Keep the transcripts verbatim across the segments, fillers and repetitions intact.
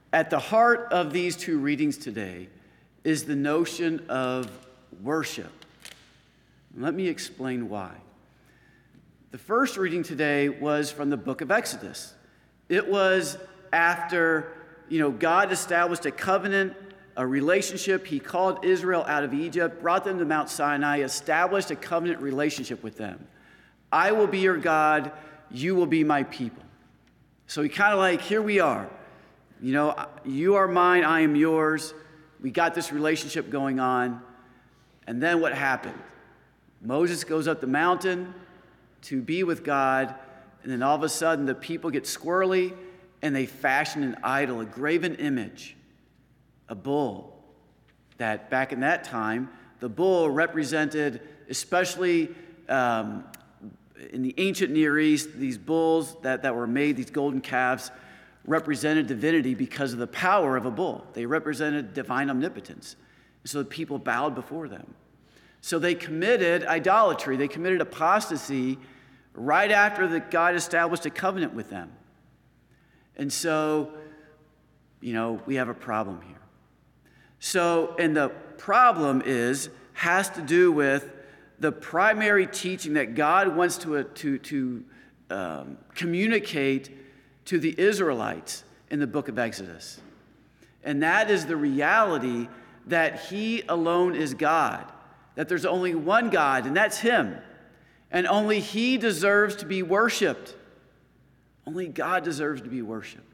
At the heart of these two readings today is the notion of worship. Let me explain why. The first reading today was from the book of Exodus. It was after, you know, God established a covenant, a relationship. He called Israel out of Egypt, brought them to Mount Sinai, established a covenant relationship with them. I will be your God, you will be my people. So he kind of like, here we are. You know, you are mine, I am yours. We got this relationship going on. And then what happened? Moses goes up the mountain to be with God, and then all of a sudden the people get squirrely and they fashion an idol, a graven image, a bull. That back in that time, the bull represented, especially um, in the ancient Near East, these bulls that, that were made, these golden calves, represented divinity because of the power of a bull. They represented divine omnipotence. So the people bowed before them. So they committed idolatry. They committed apostasy right after that God established a covenant with them. And so, you know, we have a problem here. So, and the problem is, has to do with the primary teaching that God wants to, to, to um, communicate to the Israelites in the book of Exodus. And that is the reality that he alone is God, that there's only one God, and that's him. And only he deserves to be worshiped. Only God deserves to be worshiped.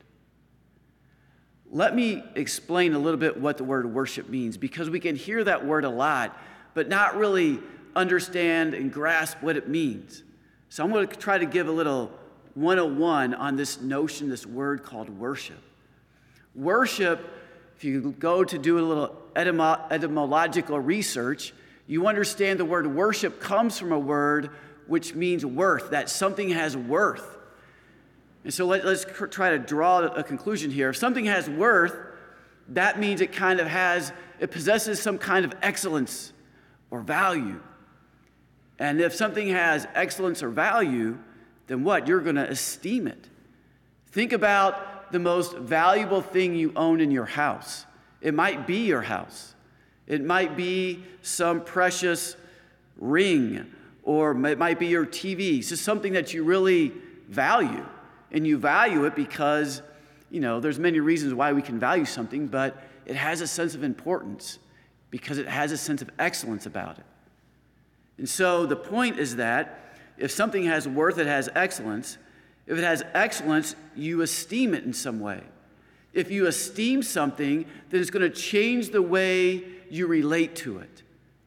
Let me explain a little bit what the word worship means, because we can hear that word a lot, but not really understand and grasp what it means. So I'm going to try to give a little one oh one on this notion, this word called worship. Worship, if you go to do a little etymo- etymological research, you understand the word worship comes from a word which means worth, that something has worth. And so let, let's cr- try to draw a conclusion here. If something has worth, that means it kind of has, it possesses some kind of excellence or value. And if something has excellence or value, then what? You're going to esteem it. Think about the most valuable thing you own in your house. It might be your house. It might be some precious ring, or it might be your T V. It's just something that you really value. And you value it because, you know, there's many reasons why we can value something, but it has a sense of importance because it has a sense of excellence about it. And so the point is that if something has worth, it has excellence. If it has excellence, you esteem it in some way. If you esteem something, then it's going to change the way you relate to it.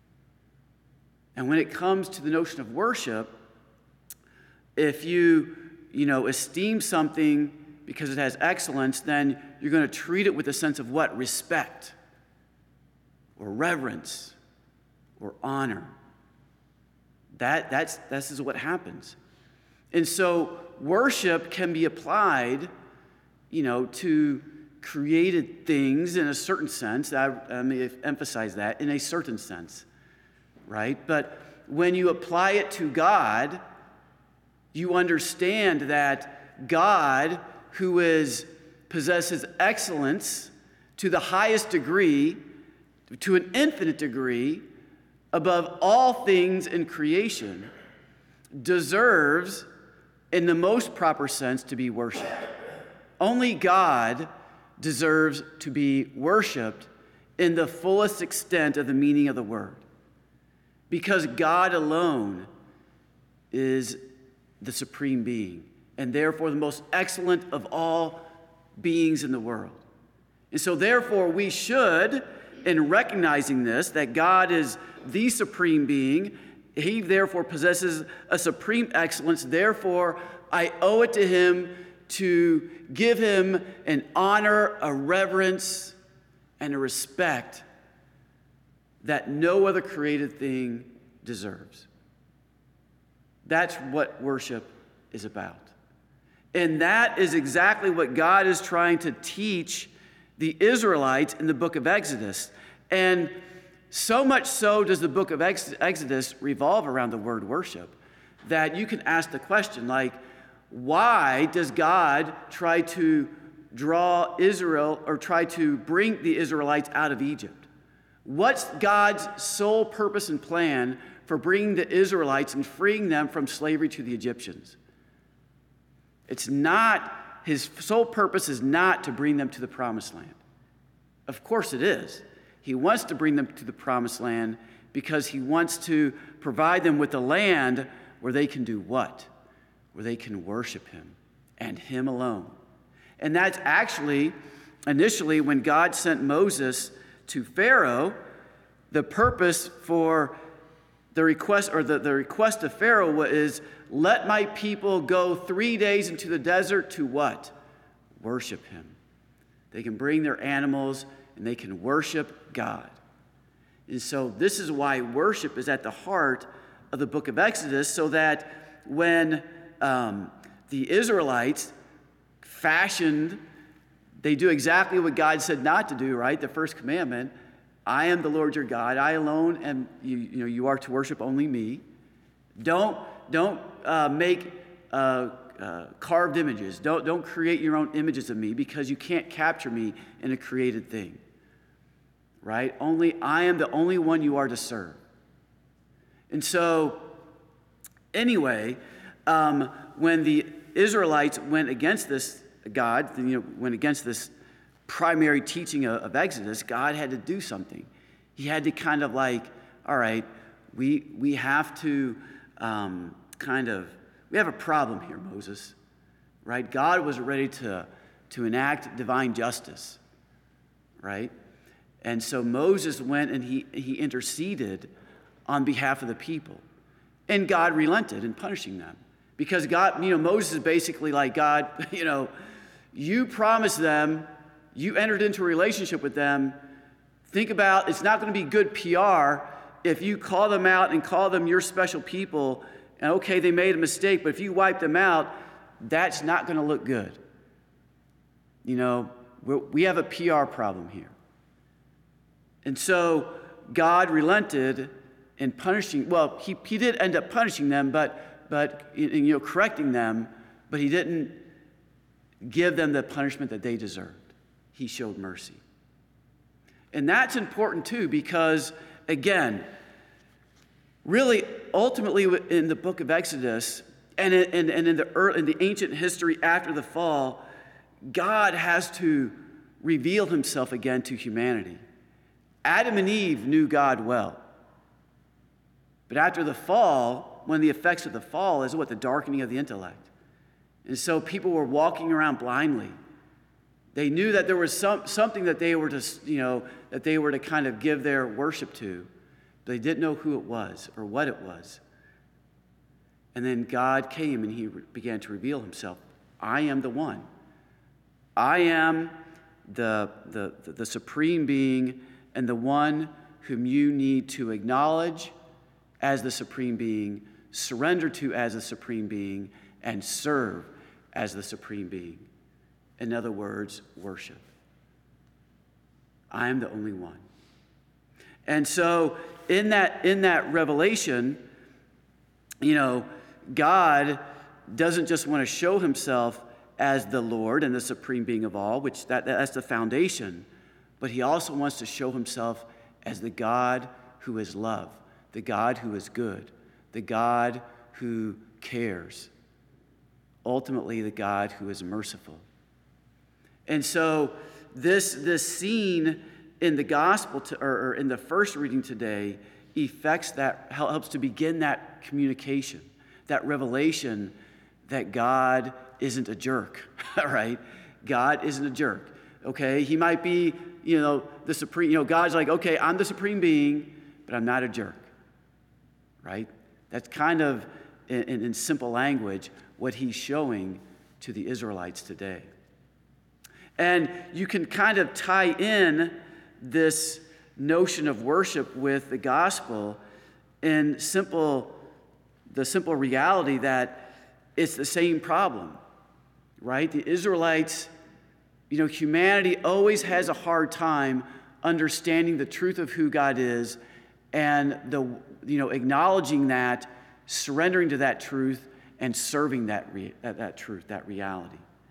And when it comes to the notion of worship, if you, you know, esteem something because it has excellence, then you're going to treat it with a sense of what? Respect, or reverence, or honor. That, that's, this is what happens. And so worship can be applied, you know, to created things in a certain sense. I, I may emphasize that, in a certain sense, right? But when you apply it to God, you understand that God, who is, possesses excellence to the highest degree, to an infinite degree, above all things in creation, deserves, in the most proper sense, to be worshiped. Only God deserves to be worshiped in the fullest extent of the meaning of the word, because God alone is the supreme being, and therefore the most excellent of all beings in the world. And so therefore we should, in recognizing this, that God is the supreme being, he therefore possesses a supreme excellence. Therefore, I owe it to him to give him an honor, a reverence, and a respect that no other created thing deserves. That's what worship is about. And that is exactly what God is trying to teach the Israelites in the book of Exodus. And so much so does the book of Exodus revolve around the word worship, that you can ask the question, like, why does God try to draw Israel or try to bring the Israelites out of Egypt? What's God's sole purpose and plan for bringing the Israelites and freeing them from slavery to the Egyptians? It's not, his sole purpose is not to bring them to the promised land. Of course it is. He wants to bring them to the promised land because he wants to provide them with a land where they can do what? Where they can worship him and him alone. And that's actually, initially, when God sent Moses to Pharaoh, the purpose for the request, or the, the request of Pharaoh is, let my people go three days into the desert to what? Worship him. They can bring their animals and they can worship God. And so this is why worship is at the heart of the book of Exodus, so that when um, the Israelites fashioned, they do exactly what God said not to do, right? The first commandment, I am the Lord your God. I alone am, you, you know, you are to worship only me. Don't, don't uh, make uh, uh, carved images. Don't, don't create your own images of me, because you can't capture me in a created thing, right? Only I am the only one you are to serve. And so, anyway, um, when the Israelites went against this God, you know, went against this primary teaching of, of Exodus, God had to do something. He had to kind of like, all right, we we have to um, kind of, we have a problem here, Moses, right? God was ready to, to enact divine justice, right? And so Moses went and he, he interceded on behalf of the people. And God relented in punishing them. Because God, you know, Moses is basically like, God, you know, you promised them, you entered into a relationship with them. Think about, it's not going to be good P R if you call them out and call them your special people, and okay, they made a mistake, but if you wipe them out, that's not going to look good. You know, we're, we have a P R problem here. And so God relented in punishing, well, he, he did end up punishing them, but, but you know, correcting them, but he didn't give them the punishment that they deserved. He showed mercy. And that's important too, because again, really, ultimately in the book of Exodus and in, and in, the, early, in the ancient history after the fall, God has to reveal himself again to humanity. Adam and Eve knew God well. But after the fall, one of the effects of the fall is what? The darkening of the intellect. And so people were walking around blindly. They knew that there was some, something that they were to, you know, that they were to kind of give their worship to. But they didn't know who it was or what it was. And then God came and he re- began to reveal himself. I am the one. I am the, the, the, the supreme being and the one whom you need to acknowledge as the supreme being, surrender to as the supreme being, and serve as the supreme being. In other words, worship. I am the only one. And so in that, in that revelation, you know, God doesn't just want to show himself as the Lord and the supreme being of all, which that, that's the foundation, but he also wants to show himself as the God who is love, the God who is good, the God who cares, ultimately the God who is merciful. And so this, this scene in the gospel, to, or, or in the first reading today, effects that, helps to begin that communication, that revelation that God isn't a jerk, all right? God isn't a jerk, okay? He might be, you know, the supreme, you know, God's like, okay, I'm the supreme being, but I'm not a jerk, right? That's kind of, in, in simple language, what he's showing to the Israelites today. And you can kind of tie in this notion of worship with the gospel in simple, the simple reality that it's the same problem, right? The Israelites, you know, humanity always has a hard time understanding the truth of who God is and the, you know, acknowledging that, surrendering to that truth, and serving that, re- that, that truth, that reality.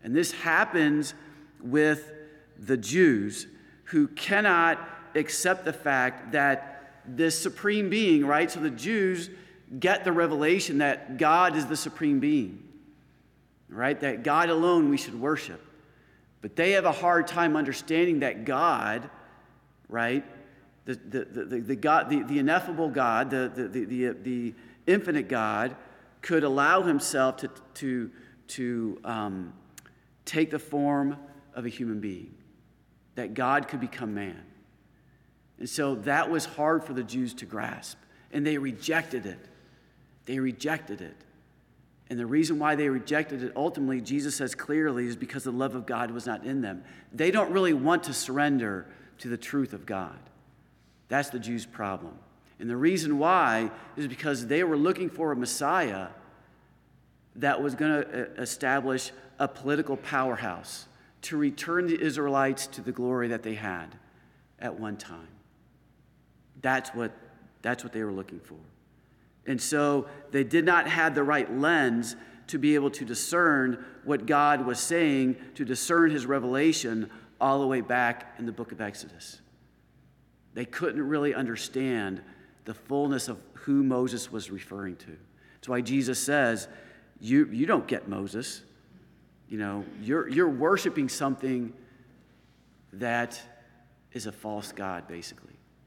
And this happens with the Jews who cannot accept the fact that this supreme being, right? So the Jews get the revelation that God is the supreme being, right? That God alone we should worship. But they have a hard time understanding that God, right? The, the, the, the, the, God, the, the ineffable God, the, the, the, the, the infinite God, could allow himself to, to, to um, take the form of a human being, that God could become man. And so that was hard for the Jews to grasp, and they rejected it. They rejected it. And the reason why they rejected it, ultimately, Jesus says clearly, is because the love of God was not in them. They don't really want to surrender to the truth of God. That's the Jews' problem. And the reason why is because they were looking for a Messiah that was going to establish a political powerhouse to return the Israelites to the glory that they had at one time. That's what, that's what they were looking for. And so they did not have the right lens to be able to discern what God was saying, to discern his revelation all the way back in the book of Exodus. They couldn't really understand the fullness of who Moses was referring to. That's why Jesus says, you, you don't get Moses. You know, you're, you're worshiping something that is a false god, basically.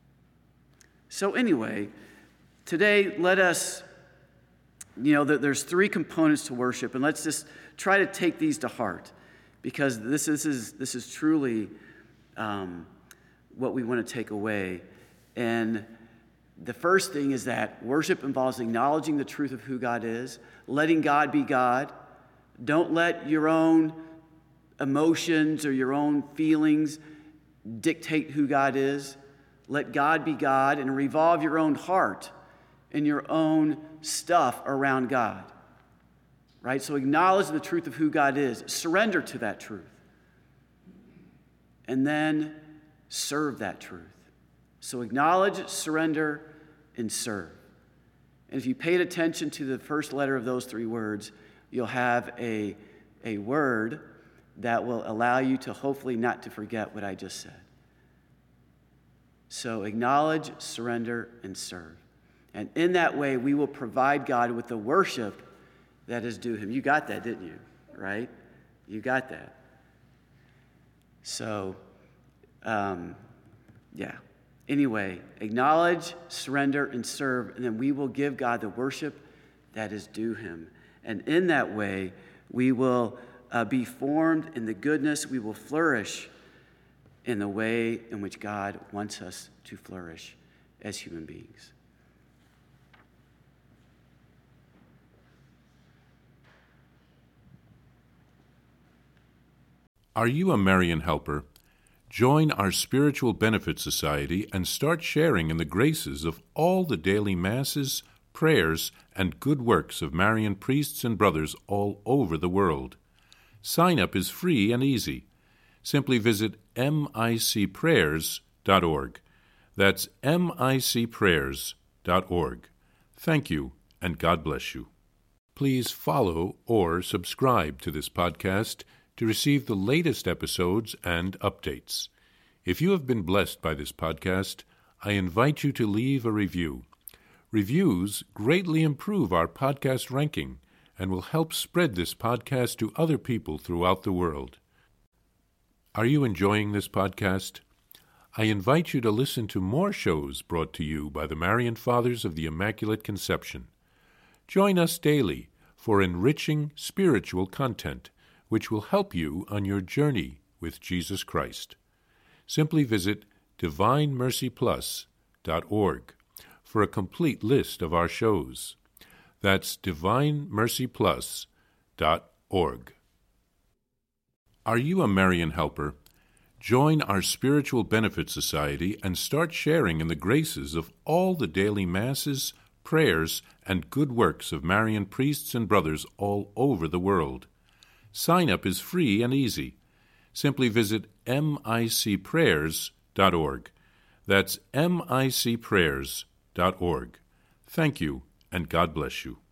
So anyway, today, let us, you know, there's three components to worship, and let's just try to take these to heart, because this, this is this is truly um, what we want to take away. And the first thing is that worship involves acknowledging the truth of who God is, letting God be God. Don't let your own emotions or your own feelings dictate who God is. Let God be God, and revolve your own heart and your own stuff around God, right? So acknowledge the truth of who God is. Surrender to that truth. And then serve that truth. So acknowledge, surrender, and serve. And if you paid attention to the first letter of those three words, you'll have a, a word that will allow you to hopefully not to forget what I just said. So acknowledge, surrender, and serve. And in that way, we will provide God with the worship that is due him. You got that, didn't you? Right? You got that. So, um, yeah. Anyway, acknowledge, surrender, and serve, and then we will give God the worship that is due him. And in that way, we will uh, be formed in the goodness. We will flourish in the way in which God wants us to flourish as human beings. Are you a Marian helper? Join our Spiritual Benefit Society and start sharing in the graces of all the daily masses, prayers, and good works of Marian priests and brothers all over the world. Sign up is free and easy. Simply visit M I C prayers dot org. That's M I C prayers dot org. Thank you, and God bless you. Please follow or subscribe to this podcast to receive the latest episodes and updates. If you have been blessed by this podcast, I invite you to leave a review. Reviews greatly improve our podcast ranking and will help spread this podcast to other people throughout the world. Are you enjoying this podcast? I invite you to listen to more shows brought to you by the Marian Fathers of the Immaculate Conception. Join us daily for enriching spiritual content, which will help you on your journey with Jesus Christ. Simply visit divine mercy plus dot org for a complete list of our shows. That's divine mercy plus dot org. Are you a Marian helper? Join our Spiritual Benefit Society and start sharing in the graces of all the daily masses, prayers, and good works of Marian priests and brothers all over the world. Sign up is free and easy. Simply visit M I C prayers dot org. That's M I C prayers dot org. Thank you, and God bless you.